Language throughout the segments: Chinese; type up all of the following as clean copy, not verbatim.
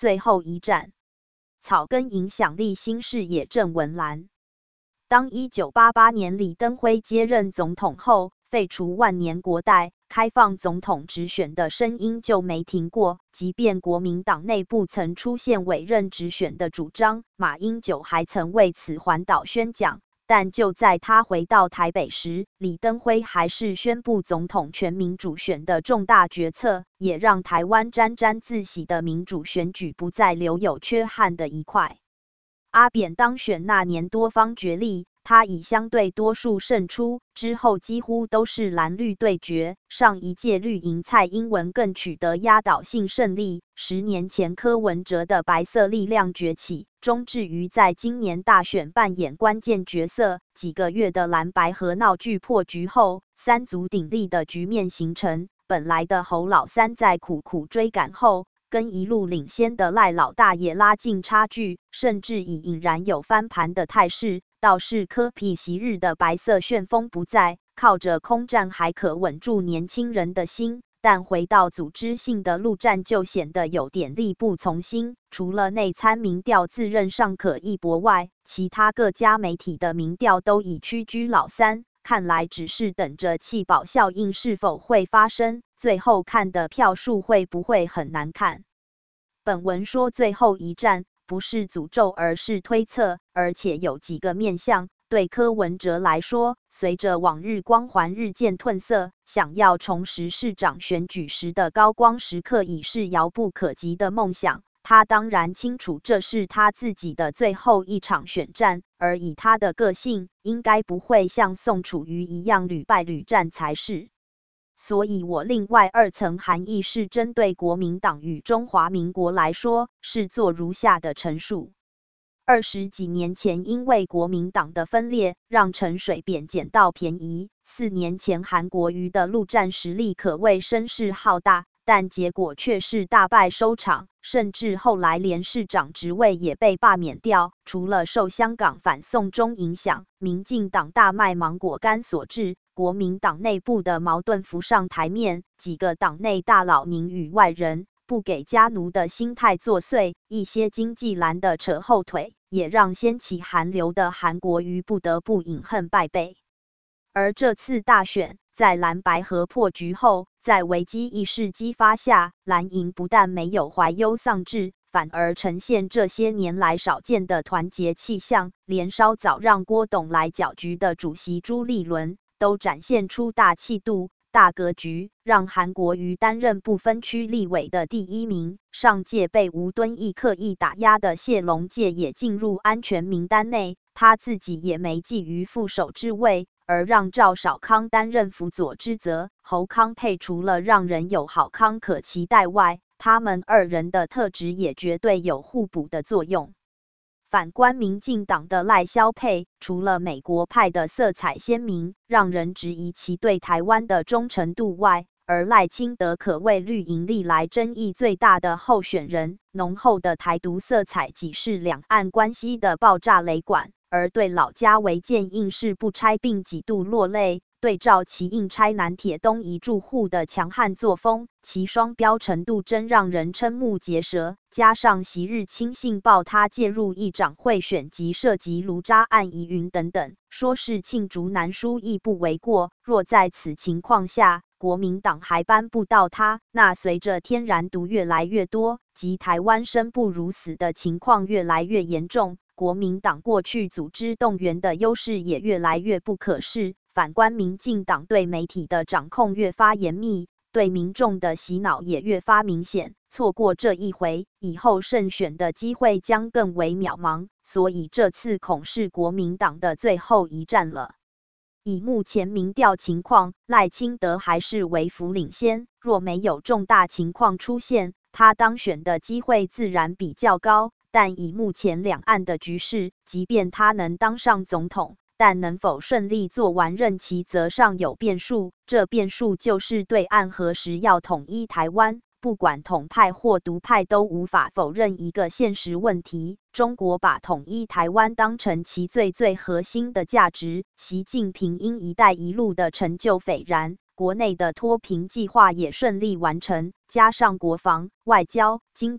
最后一战。草根影响力新视野郑文兰。当1988年李登辉接任总统后，废除万年国代，开放总统直选的声音就没停过。即便国民党内部曾出现委任直选的主张，马英九还曾为此环岛宣讲。但就在他回到台北时，李登辉还是宣布总统全民主选的重大决策，也让台湾沾沾自喜的民主选举不再留有缺憾的一块。阿扁当选那年多方角力，他以相对多数胜出，之后几乎都是蓝绿对决。上一届绿营蔡英文更取得压倒性胜利。10年前柯文哲的白色力量崛起，终至于在今年大选扮演关键角色。几个月的蓝白合闹剧破局后，三足鼎立的局面形成。本来的侯老三在苦苦追赶后，跟一路领先的赖老大也拉近差距，甚至已隐然有翻盘的态势。倒是柯 P 昔日的白色旋风不再，靠着空战还可稳住年轻人的心，但回到组织性的陆战就显得有点力不从心。除了内参民调自认尚可一搏外，其他各家媒体的民调都已屈居老三，看来只是等着弃保效应是否会发生，最后看的票数会不会很难看。本文说最后一战不是诅咒而是推测，而且有几个面向。对柯文哲来说，随着往日光环日渐褪色，想要重拾市长选举时的高光时刻已是遥不可及的梦想。他当然清楚这是他自己的最后一场选战，而以他的个性，应该不会像宋楚瑜一样屡败屡战才是。所以我另外二层含义是针对国民党与中华民国来说，是做如下的陈述。20几年前因为国民党的分裂，让陈水扁捡到便宜。4年前韩国瑜的陆战实力可谓声势浩大，但结果却是大败收场，甚至后来连市长职位也被罢免掉。除了受香港反送中影响，民进党大卖芒果干所致，国民党内部的矛盾浮上台面，几个党内大佬宁与外人，不给家奴的心态作祟，一些经济蓝的扯后腿，也让掀起韩流的韩国瑜不得不饮恨败北。而这次大选，在蓝白合破局后，在危机意识激发下，蓝营不但没有怀忧丧志，反而呈现这些年来少见的团结气象，连稍早让郭董来搅局的主席朱立伦，都展现出大气度、大格局，让韩国瑜担任不分区立委的第1名。上届被吴敦义刻意打压的谢龙介也进入安全名单内，他自己也没觊觎副手之位，而让赵少康担任辅佐之责。侯康配除了让人有好康可期待外，他们二人的特质也绝对有互补的作用。反观民进党的赖萧配，除了美国派的色彩鲜明，让人质疑其对台湾的忠诚度外，而赖清德可谓绿营历来争议最大的候选人，浓厚的台独色彩既是两岸关系的爆炸雷管，而对老家违建硬是不拆并几度落泪。对照其硬拆南铁东移住户的强悍作风，其双标程度真让人瞠目结舌。加上昔日亲信报他介入议长贿选及涉及卢渣案疑云等等，说是罄竹难书亦不为过。若在此情况下，国民党还搬不到他，那随着天然独越来越多，及台湾生不如死的情况越来越严重，国民党过去组织动员的优势也越来越不可视。反观民进党对媒体的掌控越发严密，对民众的洗脑也越发明显，错过这一回，以后胜选的机会将更为渺茫，所以这次恐是国民党的最后一战了。以目前民调情况，赖清德还是微幅领先，若没有重大情况出现，他当选的机会自然比较高，但以目前两岸的局势，即便他能当上总统，但能否顺利做完任期则尚有变数，这变数就是对岸何时要统一台湾。不管统派或独派都无法否认一个现实问题，中国把统一台湾当成其最核心的价值。习近平因一带一路的成就斐然，国内的脱贫计划也顺利完成，加上国防、外交、经济、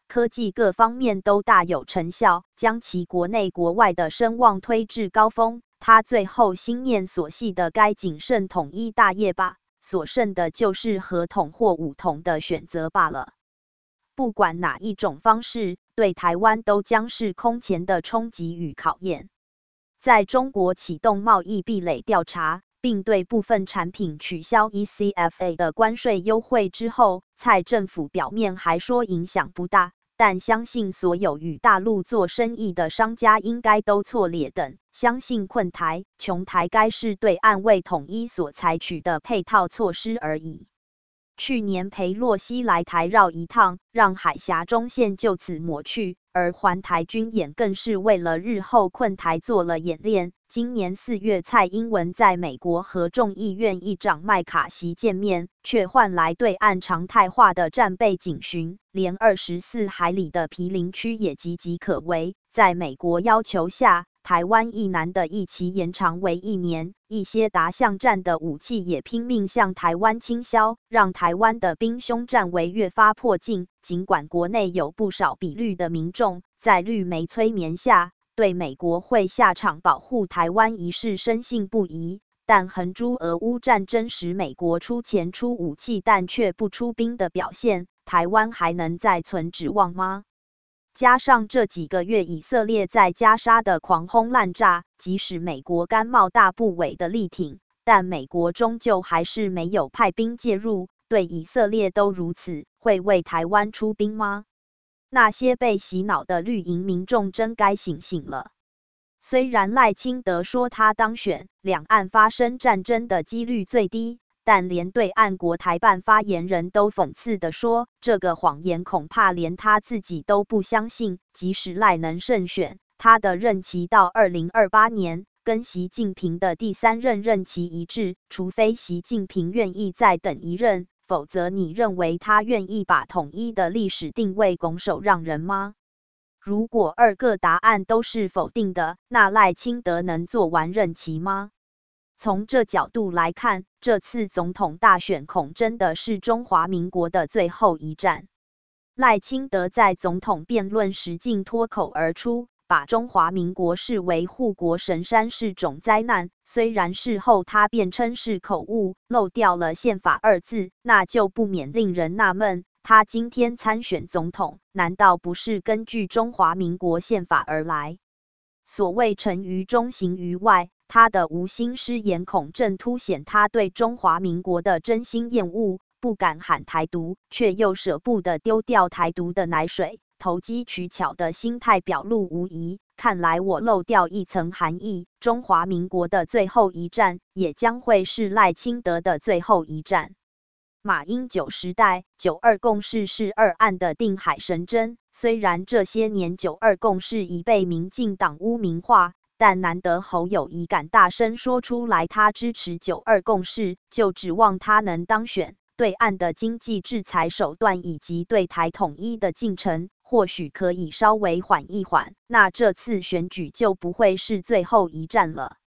科技各方面都大有成效，将其国内国外的声望推至高峰。他最后心念所系的该谨慎统一大业吧，所剩的就是合统或武统的选择罢了。不管哪一种方式，对台湾都将是空前的冲击与考验。在中国启动贸易壁垒调查，并对部分产品取消 ECFA 的关税优惠之后，蔡政府表面还说影响不大，但相信所有与大陆做生意的商家应该都错列等，相信困台、穷台该是对岸为统一所采取的配套措施而已。去年裴洛西来台绕一趟，让海峡中线就此抹去，而环台军演更是为了日后困台做了演练。今年4月，蔡英文在美国和众议院议长麦卡锡见面，却换来对岸常态化的战备警巡，连24海里的毗邻区也岌岌可危。在美国要求下，台湾役男的役期延长为1年，一些达巷战的武器也拼命向台湾倾销，让台湾的兵凶战危越发迫近。尽管国内有不少比率的民众在绿媒催眠下，对美国会下场保护台湾一事深信不疑，但横诸俄乌战争时美国出钱出武器但却不出兵的表现，台湾还能再存指望吗？加上这几个月以色列在加沙的狂轰滥炸，即使美国甘冒大不韪的力挺，但美国终究还是没有派兵介入，对以色列都如此，会为台湾出兵吗？那些被洗脑的绿营民众真该醒醒了。虽然赖清德说他当选，两岸发生战争的几率最低，但连对岸国台办发言人都讽刺地说，这个谎言恐怕连他自己都不相信。即使赖能胜选，他的任期到2028年，跟习近平的第3任任期一致，除非习近平愿意再等一任，否则你认为他愿意把统一的历史定位拱手让人吗？如果2个答案都是否定的，那赖清德能做完任期吗？从这角度来看，这次总统大选恐真的是中华民国的最后一战。赖清德在总统辩论时竟脱口而出，把中华民国视为护国神山是种灾难，虽然事后他辩称是口误，漏掉了宪法2字，那就不免令人纳闷，他今天参选总统，难道不是根据中华民国宪法而来？所谓成于中行于外，他的无心失言恐正凸显他对中华民国的真心厌恶，不敢喊台独，却又舍不得丢掉台独的奶水，投机取巧的心态表露无遗。看来我漏掉一层含义，中华民国的最后一战，也将会是赖清德的最后一战。马英九时代，9·2共识是2岸的定海神针，虽然这些年9·2共识已被民进党污名化，但难得侯友宜敢大声说出来他支持9·2共识，就指望他能当选。对岸的经济制裁手段以及对台统一的进程，或许可以稍微缓一缓，那这次选举就不会是最后一战了。